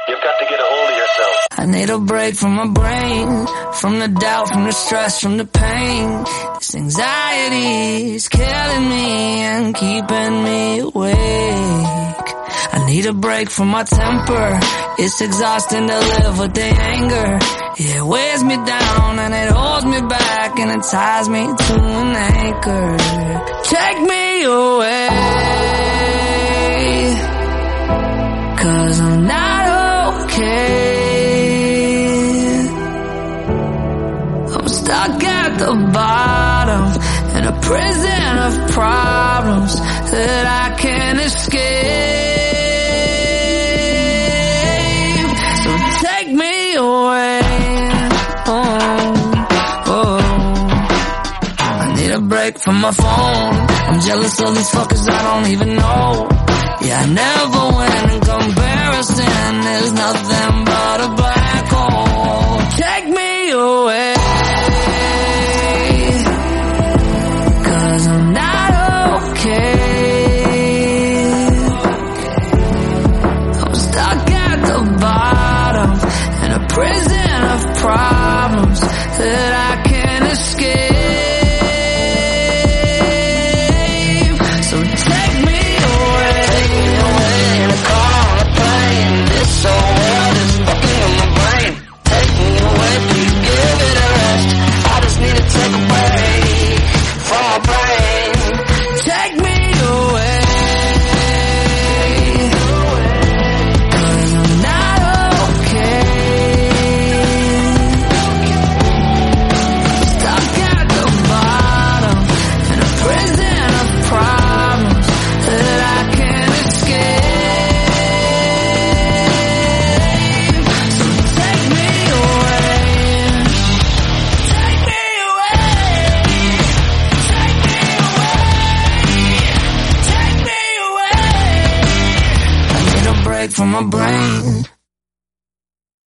You've got to get a hold of yourself. I need a break from my brain, from the doubt, from the stress, from the pain. This anxiety is killing me and keeping me awake. I need a break from my temper. It's exhausting to live with the anger. Yeah, it weighs me down and it holds me back and it ties me to an anchor. Take me away, 'cause I'm not okay. I'm stuck at the bottom in a prison of problems that I can't escape. So take me away. I need a break from my phone. I'm jealous of these fuckers I don't even know. Yeah, I never win in comparison. There's nothing but a black hole. Take me away, 'cause I'm not okay. I'm stuck at the bottom in a prison of problems that I can't escape. So take me away. Take me away in a car, on a plane. This whole world is fucking with my brain. Take me away, please give it a rest. I just need to take a break from my brain. Take me away, 'cause I'm not okay. Stuck at the bottom in a prison of problems that I can't escape. So take me away. Take me away. Take me away. Take me away. I need a break from my brain,